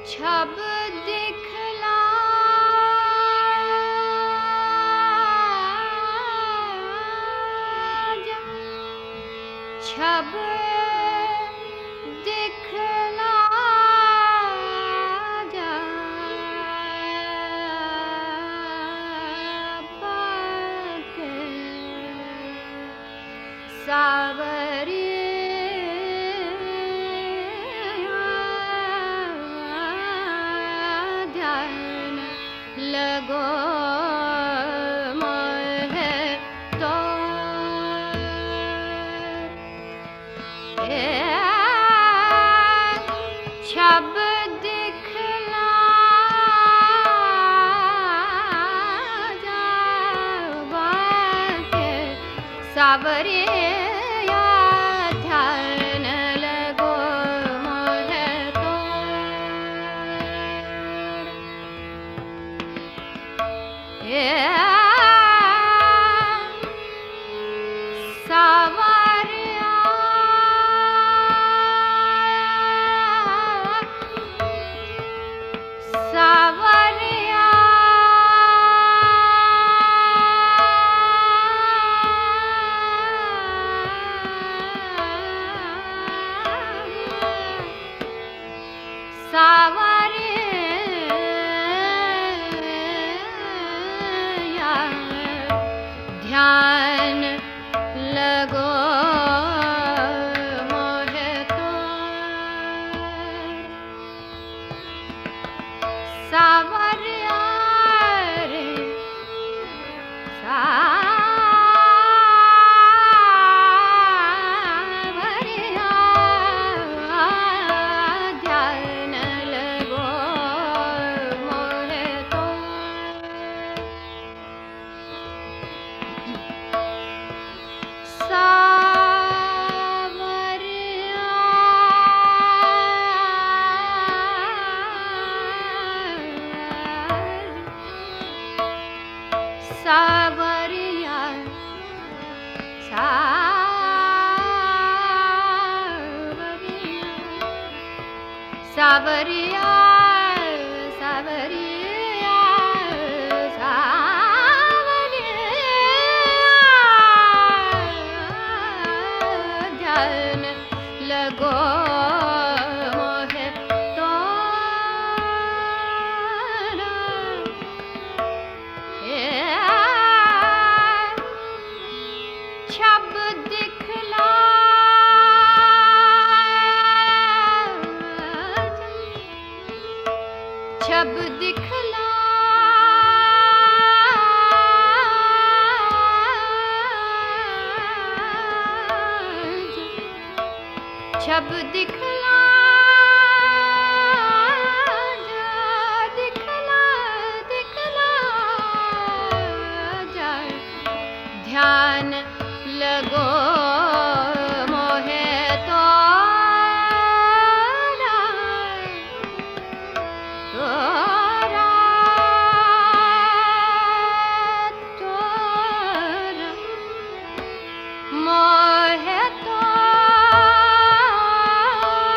छब दिखला जा, छब दिखला जा, बाके सावरी लगो मोहे तो छब दिखला जावा के सावरे ध्यान लगो मोहे तो सावरिया सावरिया सावरिया ध्यान लगो मोहे तो सावरिया रे सावरिया ध्यान लगो मोहे तो सावरिया सावरिया सावरिया सावरिया सावरिया ध्यान लगो मोहे तो छब दिखला छब दिखला छब दिखला जा, दिखला दिखला जा, ध्यान लगो मोहे तो तोरा तोरा मोहे तो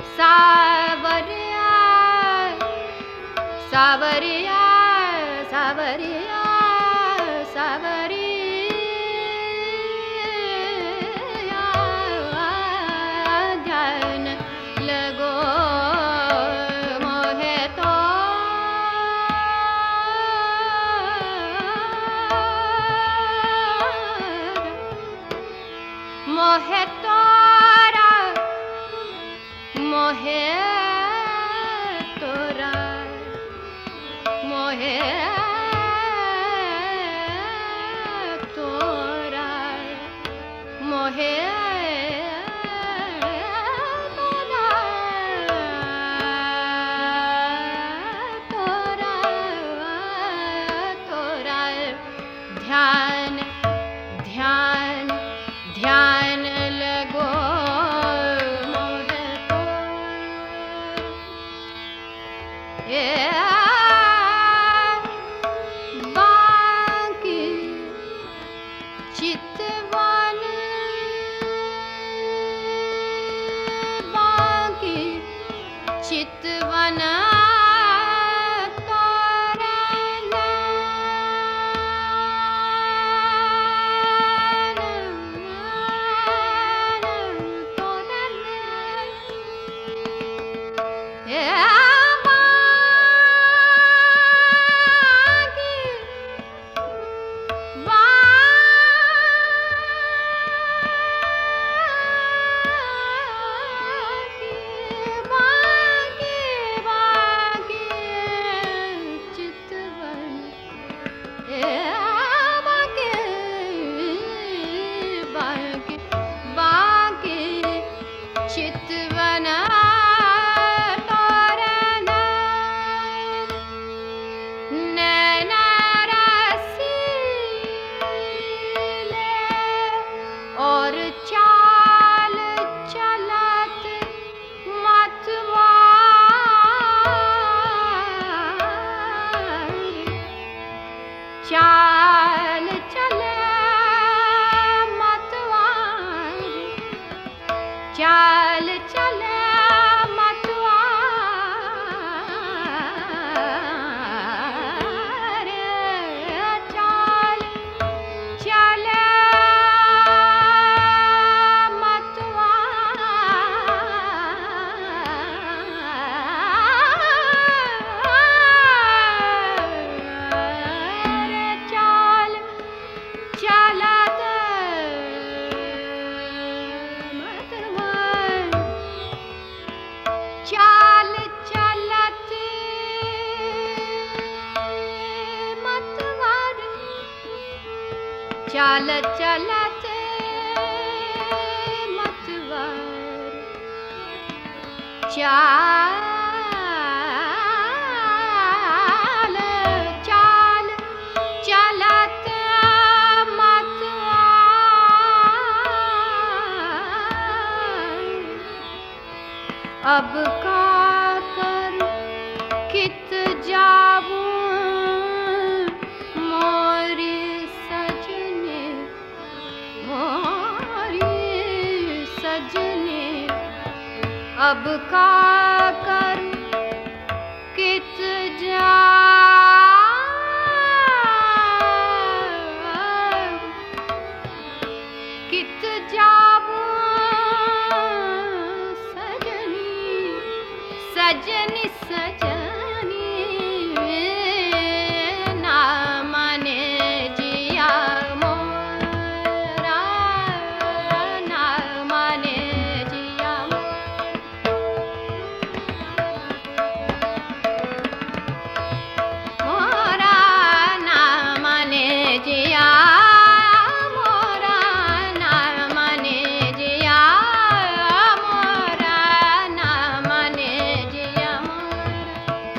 सावरिया सावरिया सावरिया सावरिया ध्यान लगो मोहे तो मोहे तोरा मोहे तोरा मोहे तोरा मोहे तोरा तोरा ध्यान ध्यान ध्यान लगो मोहे तो बाकी चितवन बाकी चितवन चितवन तोरण नैन रसीले और चाल चलत मतवार चाल चले मतवार चाल चले मतवार चाल चले मतवार चाल चलत चाल चलत मतवार चाल चलत मतवार चाल चाल चलत मतवार अब का करूं कित जाऊं मोरी सजने अब का करूं कित जाऊं कित जाऊं सजनी सजनी ना माने जिया मोरा ना माने जिया मोरा ना माने जिया मोरा ना माने जिया मोरा ना माने जिया मोरा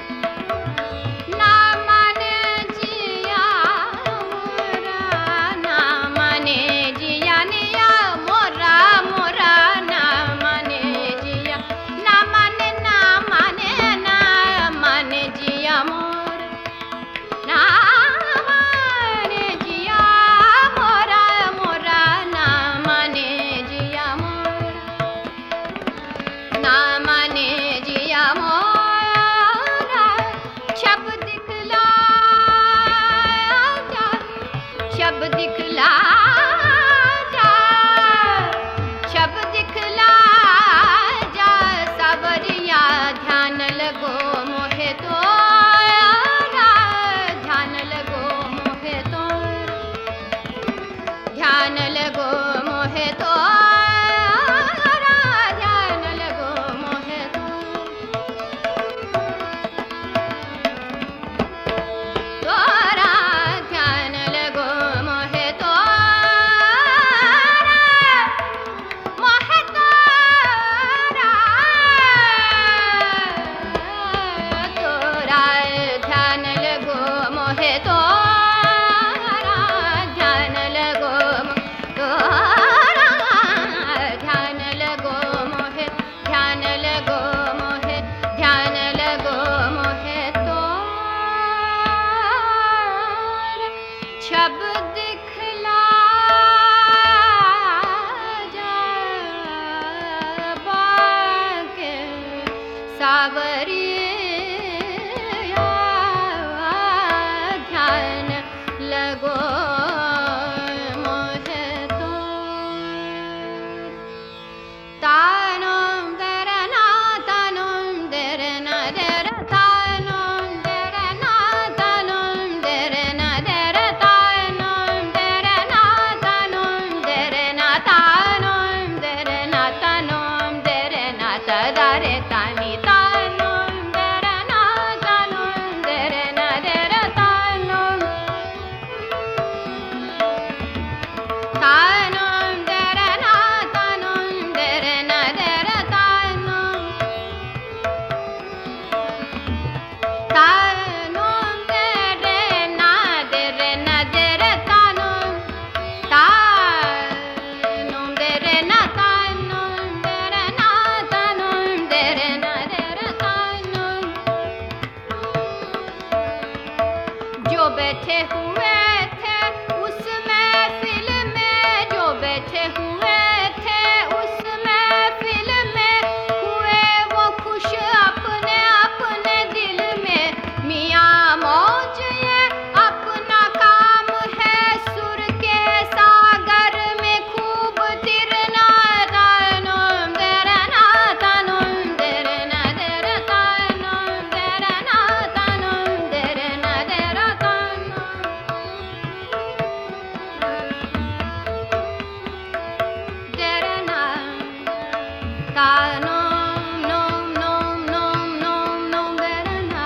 सावरिया ध्यान लगो मोहे तो तानम दरना तानम दरना दर तानम दरना तानम दरना दर तानम दरना तानम दरना तानम दरना तानम दरना तदारे तानी तानम दरना तानम दरना दर तानम तानम दरना तानम दरना दर तानम तानम दरना दरना दर तानम तानम दरना तानम दरना तानम दरना दर तानम जो बैठे हुए थे उस महफिल में जो बैठे हुए थे उस महफिल में हुए वो खुश अपने अपने दिल में मियाँ मौज ये अपना काम है सुर के सागर में खूब तिरना तानम दरना तानम दरना दर तानम दरना तानम दरना दर तानम दरना तानम नोम नोम नोम नोम नोम दरना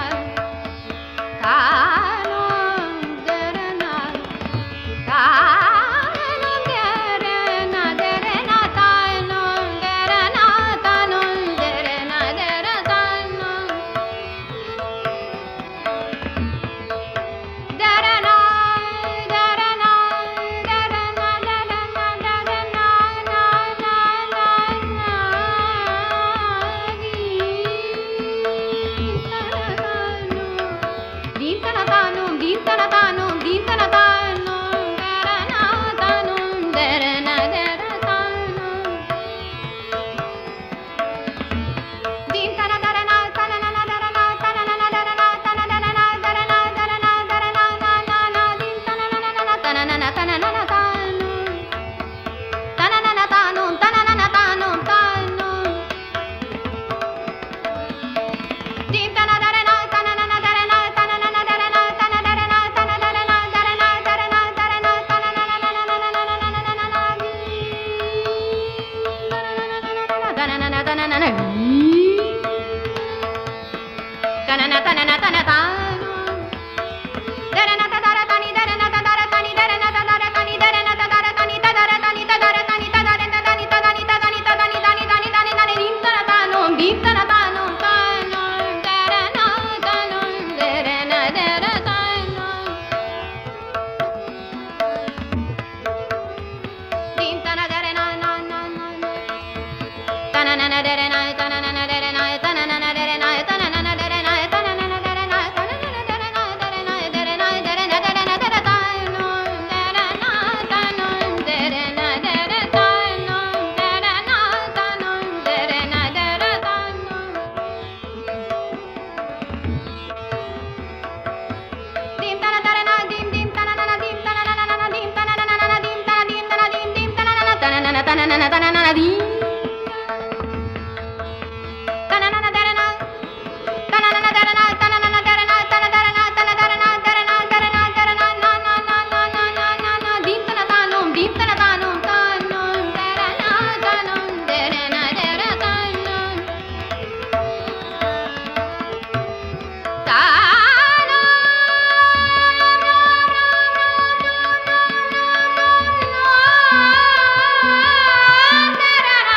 तानम दरना तानम दरना दरना तानम दरना तानम दरना दर तानम दरना दरना दरना दरना दरना ना ना ना ना दीन तना तानम दीन तना तानम दीन तना तानम दरना तानम दरना दर तानम दीन तना दरना तना ना दरना तना ना दरना तना दरना दरना दरना दरना ना ना ना दीन तना ना ना तना ना तना ना तानम तना ना तानम तना ना तानम तानम दीन तना दरना तना ना दरना तना ना दरना तना दरना तना दरना दरना दरना दरना तना ना ना ना ना ना ना ना ना ना तना ना तना ना ना तना ना तना ना तना तानम दरना तदारा तानी दरना तदारा तानी दरना तदारा तानी दरना तदारा तानी तदारा तानी तदारा तानी तदारा तानी तदानी तदानी तदानी तानी तानी तानी तानी दीन तना तानम दीन तना तानम तानम दरना तानम दरना दर तानम दीन तना दरना ना ना ना तना ना ना दरना तना ना ना दरना तना ना ना दरना तना ना ना दरना तना ना ना दरना तना ना ना दरना दरना दरना दरना दरना दर तानम दरना तानम दरना दर तानम दरना तानम दरना दर तानम दीन तना दरना दीन दीन तना ना ना दीन तना ना ना ना दीन तना ना ना ना दीन तना दीन तना दीन दीन तना ना ना तना ना ना तना ना ना तना ना ना दीन तना ना ना दरना तना ना ना दरना तना ना ना दरना तना दरना तना दरना दरना दरना दरना ना ना ना ना ना ना ना ना दीन तना तानम तानम दरना तानम दरना दर तानम तानम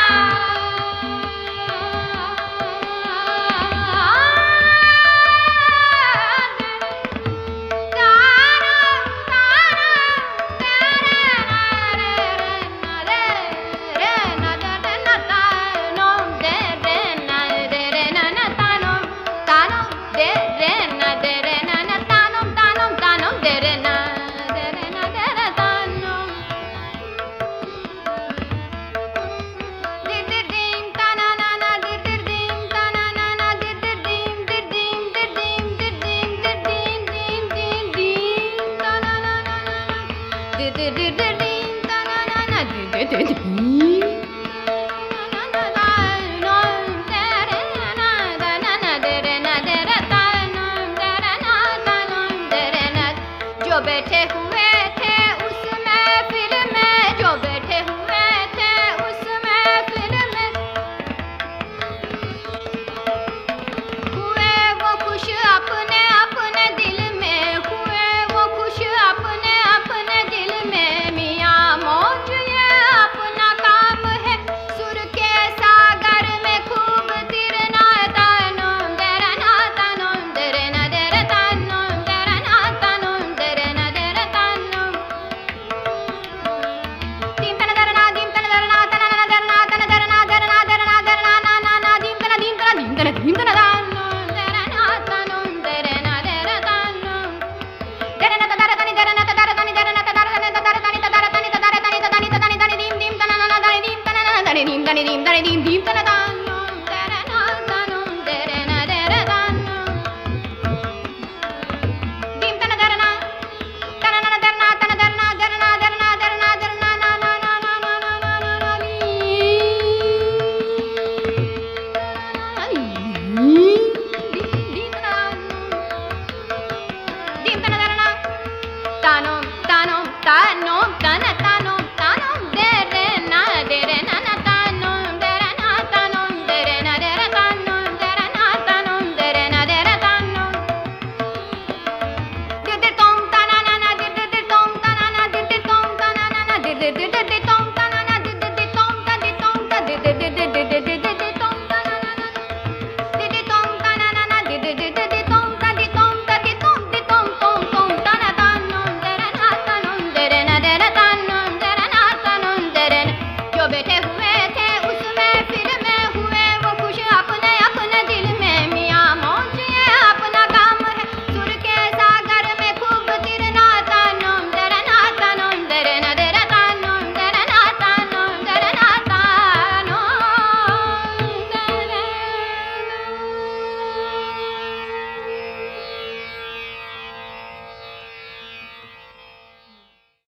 dim da da